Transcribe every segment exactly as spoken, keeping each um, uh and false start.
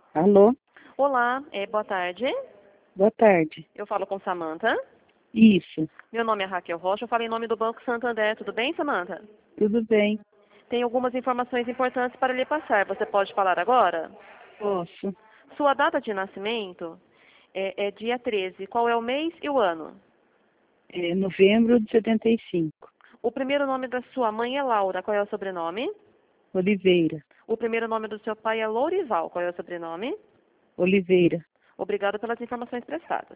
Alô? Olá, é, boa tarde. Boa tarde. Eu falo com Samantha. Isso, Meu nome é Raquel Rocha, eu falo em nome do Banco Santander. Tudo bem, Samantha? tudo bem? Tenho algumas informações importantes para lhe passar. Você pode falar agora? Posso. Sua data de nascimento é, é dia treze. Qual é o mês e o ano? É novembro de setenta e cinco. O primeiro nome da sua mãe é Laura. Qual é o sobrenome? Oliveira. O primeiro nome do seu pai é Lourival. Qual é o sobrenome? Oliveira. Obrigado pelas informações prestadas.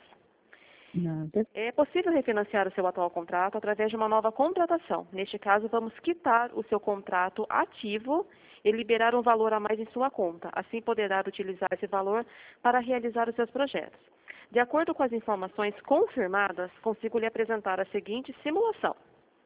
Nada. É possível refinanciar o seu atual contrato através de uma nova contratação. Neste caso, vamos quitar o seu contrato ativo e liberar um valor a mais em sua conta. Assim, poderá utilizar esse valor para realizar os seus projetos. De acordo com as informações confirmadas, consigo lhe apresentar a seguinte simulação.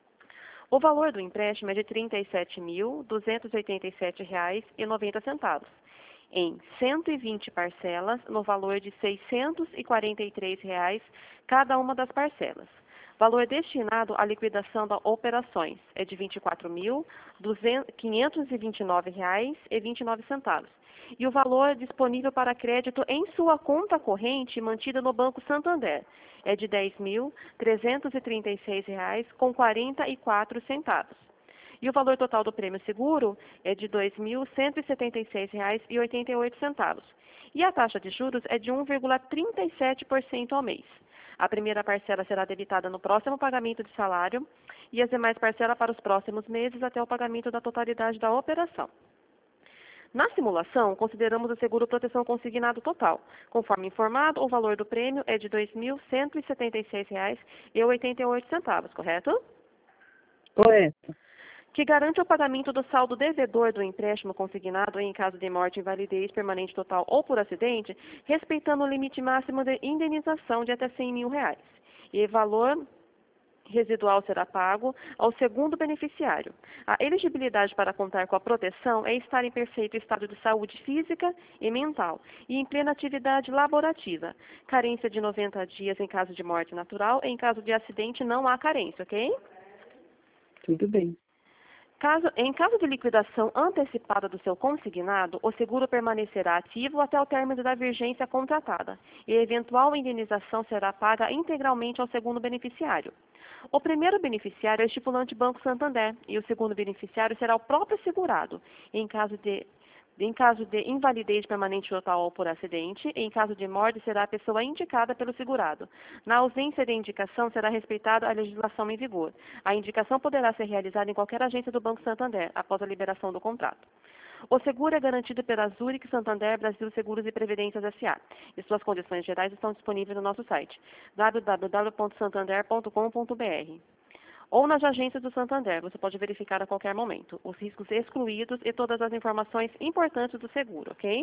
O valor do empréstimo é de trinta e sete mil, duzentos e oitenta e sete reais e noventa centavos, em cento e vinte parcelas, no valor de seiscentos e quarenta e três reais cada uma das parcelas. Valor destinado à liquidação das operações é de vinte e quatro mil, quinhentos e vinte e nove reais e vinte e nove centavos. E o valor disponível para crédito em sua conta corrente mantida no Banco Santander é de dez mil, trezentos e trinta e seis reais com quarenta e quatro centavos. E o valor total do prêmio seguro é de dois mil cento e setenta e seis reais e oitenta e oito centavos. E a taxa de juros é de um vírgula trinta e sete por cento ao mês. A primeira parcela será debitada no próximo pagamento de salário e as demais parcelas para os próximos meses até o pagamento da totalidade da operação. Na simulação, consideramos o seguro proteção consignado total. Conforme informado, o valor do prêmio é de dois mil cento e setenta e seis reais e oitenta e oito centavos, correto? Correto. Que garante o pagamento do saldo devedor do empréstimo consignado em caso de morte, invalidez permanente total ou por acidente, respeitando o limite máximo de indenização de até cem mil reais. E valor residual será pago ao segundo beneficiário. A elegibilidade para contar com a proteção é estar em perfeito estado de saúde física e mental e em plena atividade laborativa. Carência de noventa dias em caso de morte natural e em caso de acidente não há carência, ok? Tudo bem. Caso, em caso de liquidação antecipada do seu consignado, o seguro permanecerá ativo até o término da vigência contratada e a eventual indenização será paga integralmente ao segundo beneficiário. O primeiro beneficiário é o estipulante Banco Santander e o segundo beneficiário será o próprio segurado, em caso de Em caso de invalidez permanente total ou por acidente, em caso de morte, será a pessoa indicada pelo segurado. Na ausência de indicação, será respeitada a legislação em vigor. A indicação poderá ser realizada em qualquer agência do Banco Santander, após a liberação do contrato. O seguro é garantido pela Zurich Santander Brasil Seguros e Previdências S A e suas condições gerais estão disponíveis no nosso site w w w ponto santander ponto com ponto b r ou nas agências do Santander. Você pode verificar a qualquer momento os riscos excluídos e todas as informações importantes do seguro, ok?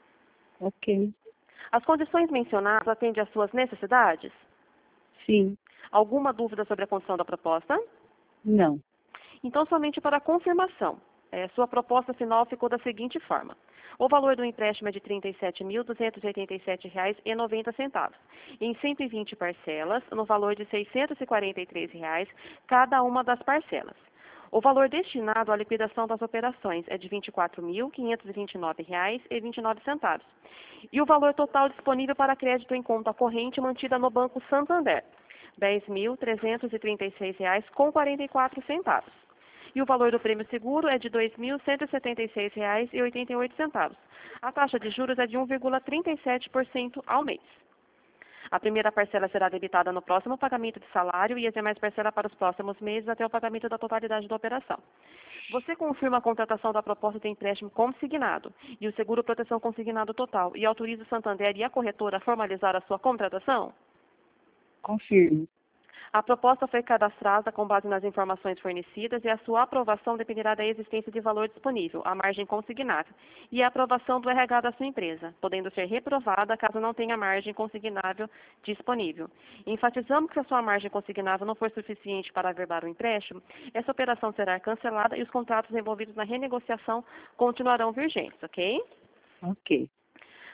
Ok. As condições mencionadas atendem às suas necessidades? Sim. Alguma dúvida sobre a condição da proposta? Não. Então, somente para confirmação. É, sua proposta final ficou da seguinte forma. O valor do empréstimo é de trinta e sete mil, duzentos e oitenta e sete reais e noventa centavos, em cento e vinte parcelas, no valor de seiscentos e quarenta e três reais cada uma das parcelas. O valor destinado à liquidação das operações é de vinte e quatro mil, quinhentos e vinte e nove reais e vinte e nove centavos. E o valor total disponível para crédito em conta corrente mantida no Banco Santander, dez mil, trezentos e trinta e seis reais com quarenta e quatro centavos. E o valor do prêmio seguro é de dois mil cento e setenta e seis reais e oitenta e oito centavos. A taxa de juros é de um vírgula trinta e sete por cento ao mês. A primeira parcela será debitada no próximo pagamento de salário e as demais parcelas para os próximos meses até o pagamento da totalidade da operação. Você confirma a contratação da proposta de empréstimo consignado e o seguro proteção consignado total e autoriza o Santander e a corretora a formalizar a sua contratação? Confirmo. A proposta foi cadastrada com base nas informações fornecidas e a sua aprovação dependerá da existência de valor disponível, a margem consignável, e a aprovação do R H da sua empresa, podendo ser reprovada caso não tenha margem consignável disponível. Enfatizamos que se a sua margem consignável não for suficiente para averbar o empréstimo, essa operação será cancelada e os contratos envolvidos na renegociação continuarão vigentes, ok? Ok.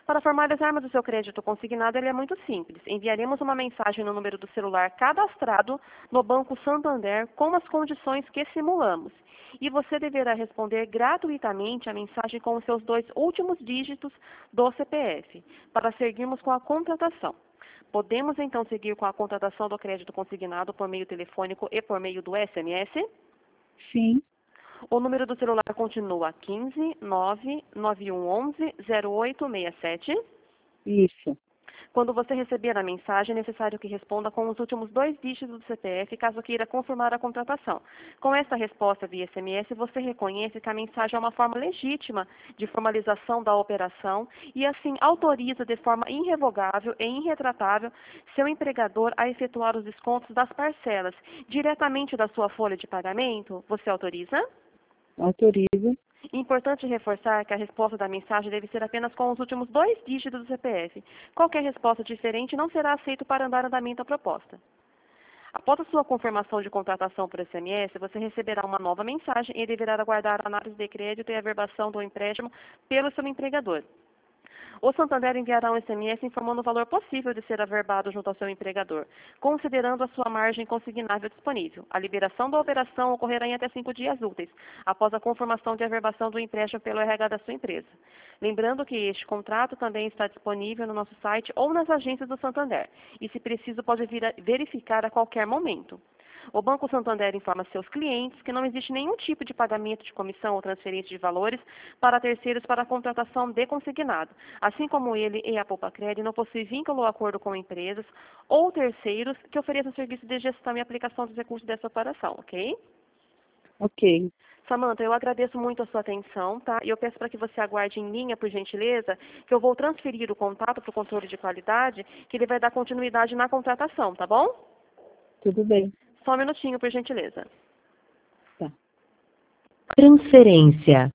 Para formalizarmos o seu crédito consignado, ele é muito simples. Enviaremos uma mensagem no número do celular cadastrado no Banco Santander com as condições que simulamos. E você deverá responder gratuitamente a mensagem com os seus dois últimos dígitos do C P F, para seguirmos com a contratação. Podemos, então, seguir com a contratação do crédito consignado por meio telefônico e por meio do S M S? Sim. O número do celular continua quinze, nove, nove um onze, zero oito seis sete. Isso. Quando você receber a mensagem, é necessário que responda com os últimos dois dígitos do C P F, caso queira confirmar a contratação. Com esta resposta via S M S, você reconhece que a mensagem é uma forma legítima de formalização da operação e, assim, autoriza de forma irrevogável e irretratável seu empregador a efetuar os descontos das parcelas diretamente da sua folha de pagamento. Você autoriza? Autorizo. Importante reforçar que a resposta da mensagem deve ser apenas com os últimos dois dígitos do C P F. Qualquer resposta diferente não será aceita para dar andamento à proposta. Após a sua confirmação de contratação por S M S, você receberá uma nova mensagem e deverá aguardar a análise de crédito e a averbação do empréstimo pelo seu empregador. O Santander enviará um S M S informando o valor possível de ser averbado junto ao seu empregador, considerando a sua margem consignável disponível. A liberação da operação ocorrerá em até cinco dias úteis, após a confirmação de averbação do empréstimo pelo R H da sua empresa. Lembrando que este contrato também está disponível no nosso site ou nas agências do Santander, e se preciso pode vir a verificar a qualquer momento. O Banco Santander informa seus clientes que não existe nenhum tipo de pagamento de comissão ou transferência de valores para terceiros para a contratação de consignado, assim como ele e a Poupa-Cred não possuem vínculo ou acordo com empresas ou terceiros que ofereçam serviço de gestão e aplicação dos recursos dessa operação, ok? Ok. Samanta, eu agradeço muito a sua atenção, tá? E eu peço para que você aguarde em linha, por gentileza, que eu vou transferir o contato para o controle de qualidade, que ele vai dar continuidade na contratação, tá bom? Tudo bem. Só um minutinho, por gentileza. Tá. Transferência.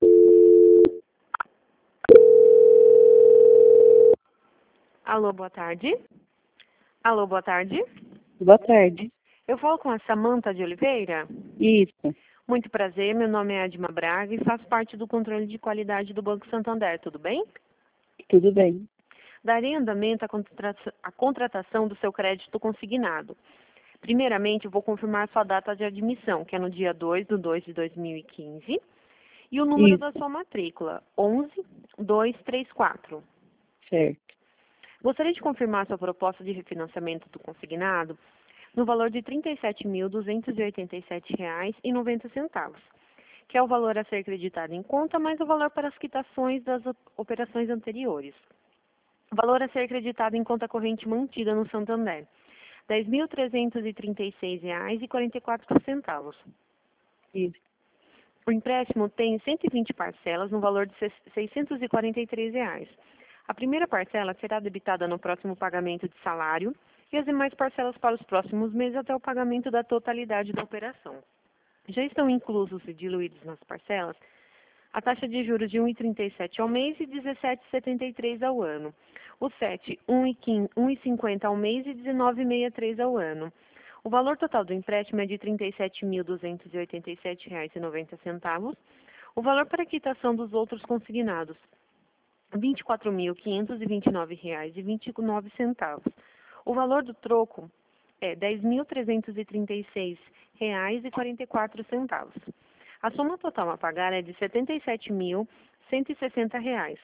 Alô, boa tarde. Alô, boa tarde. Boa tarde. Eu falo com a Samanta de Oliveira. Isso. Muito prazer, meu nome é Edma Braga e faço parte do controle de qualidade do Banco Santander, tudo bem? Tudo bem. Darei andamento à contrata- à contratação do seu crédito consignado. Primeiramente, eu vou confirmar sua data de admissão, que é no dia dois de dois de dois mil e quinze, e o número Isso. da sua matrícula, onze dois três quatro. Certo. Gostaria de confirmar sua proposta de refinanciamento do consignado no valor de trinta e sete mil duzentos e oitenta e sete reais e noventa centavos, que é o valor a ser acreditado em conta, mais o valor para as quitações das operações anteriores. O valor a ser acreditado em conta corrente mantida no Santander, dez mil trezentos e trinta e seis reais e quarenta e quatro centavos. Isso. O empréstimo tem cento e vinte parcelas no valor de seiscentos e quarenta e três reais. A primeira parcela será debitada no próximo pagamento de salário e as demais parcelas para os próximos meses até o pagamento da totalidade da operação. Já estão inclusos e diluídos nas parcelas a taxa de juros de um vírgula trinta e sete ao mês e dezessete vírgula setenta e três ao ano. O sete, um vírgula cinquenta ao mês e dezenove vírgula sessenta e três ao ano. O valor total do empréstimo é de trinta e sete mil duzentos e oitenta e sete reais e noventa centavos. O valor para quitação dos outros consignados, vinte e quatro mil quinhentos e vinte e nove reais e vinte e nove centavos. O valor do troco é dez mil trezentos e trinta e seis reais e quarenta e quatro centavos. A soma total a pagar é de setenta e sete mil cento e sessenta reais.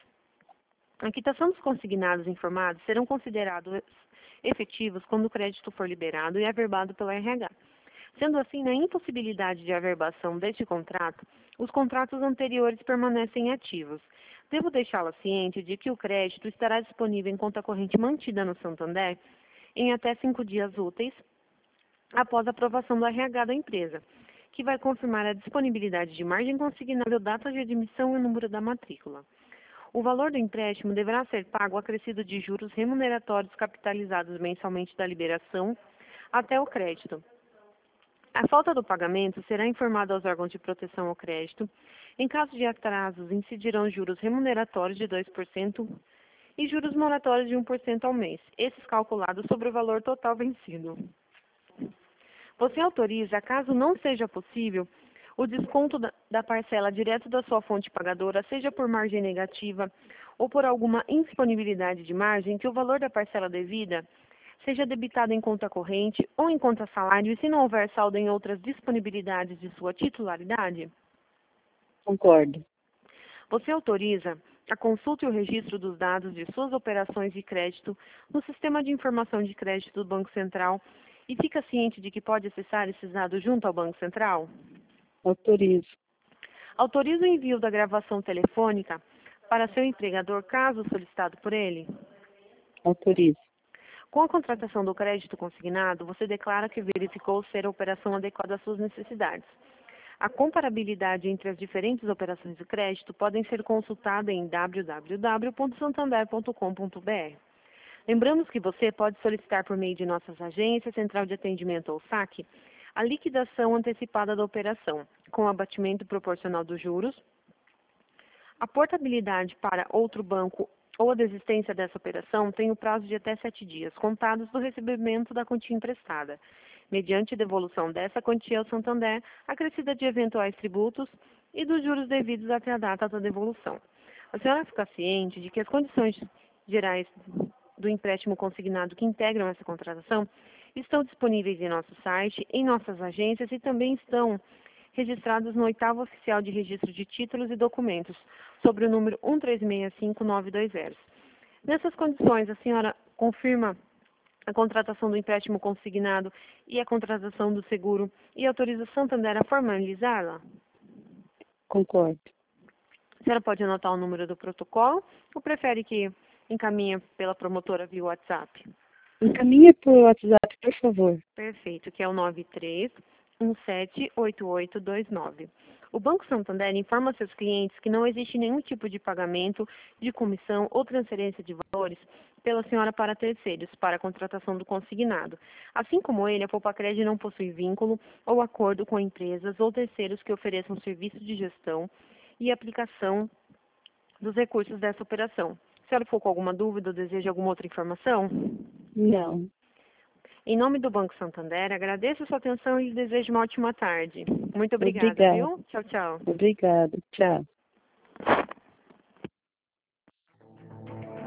A quitação dos consignados informados serão considerados efetivos quando o crédito for liberado e averbado pelo R H. Sendo assim, na impossibilidade de averbação deste contrato, os contratos anteriores permanecem ativos. Devo deixá-la ciente de que o crédito estará disponível em conta corrente mantida no Santander em até cinco dias úteis após a aprovação do R H da empresa, que vai confirmar a disponibilidade de margem consignável, data de admissão e número da matrícula. O valor do empréstimo deverá ser pago acrescido de juros remuneratórios capitalizados mensalmente da liberação até o crédito. A falta do pagamento será informada aos órgãos de proteção ao crédito. Em caso de atrasos, incidirão juros remuneratórios de dois por cento e juros moratórios de um por cento ao mês, esses calculados sobre o valor total vencido. Você autoriza, caso não seja possível, o desconto da, da parcela direto da sua fonte pagadora, seja por margem negativa ou por alguma indisponibilidade de margem, que o valor da parcela devida seja debitado em conta corrente ou em conta salário, e se não houver saldo em outras disponibilidades de sua titularidade? Concordo. Você autoriza a consulta e o registro dos dados de suas operações de crédito no Sistema de Informação de Crédito do Banco Central e fica ciente de que pode acessar esses dados junto ao Banco Central? Autorizo. Autoriza o envio da gravação telefônica para seu empregador, caso solicitado por ele? Autorizo. Com a contratação do crédito consignado, você declara que verificou ser a operação adequada às suas necessidades. A comparabilidade entre as diferentes operações de crédito podem ser consultada em w w w ponto santander ponto com ponto b r. Lembramos que você pode solicitar por meio de nossas agências, central de atendimento ou saque, a liquidação antecipada da operação, com abatimento proporcional dos juros, a portabilidade para outro banco ou a desistência dessa operação tem o prazo de até sete dias, contados do recebimento da quantia emprestada, mediante devolução dessa quantia ao Santander, acrescida de eventuais tributos e dos juros devidos até a data da devolução. A senhora fica ciente de que as condições gerais do empréstimo consignado que integram essa contratação estão disponíveis em nosso site, em nossas agências e também estão registradas no oitavo Oficial de Registro de Títulos e Documentos, sobre o número um três seis cinco nove dois zero. Nessas condições, a senhora confirma a contratação do empréstimo consignado e a contratação do seguro e autoriza o Santander a formalizá-la? Concordo. A senhora pode anotar o número do protocolo ou prefere que encaminhe pela promotora via WhatsApp? Encaminha por WhatsApp, por favor. Perfeito, que é o nove três um sete oito oito dois nove. O Banco Santander informa seus clientes que não existe nenhum tipo de pagamento, de comissão ou transferência de valores pela senhora para terceiros, para a contratação do consignado. Assim como ele, a Poupacred não possui vínculo ou acordo com empresas ou terceiros que ofereçam serviço de gestão e aplicação dos recursos dessa operação. Se a senhora ficou com alguma dúvida ou deseja alguma outra informação? Não. Em nome do Banco Santander, agradeço a sua atenção e lhe desejo uma ótima tarde. Muito obrigada, Obrigada. viu? Tchau, tchau. Obrigada. Tchau.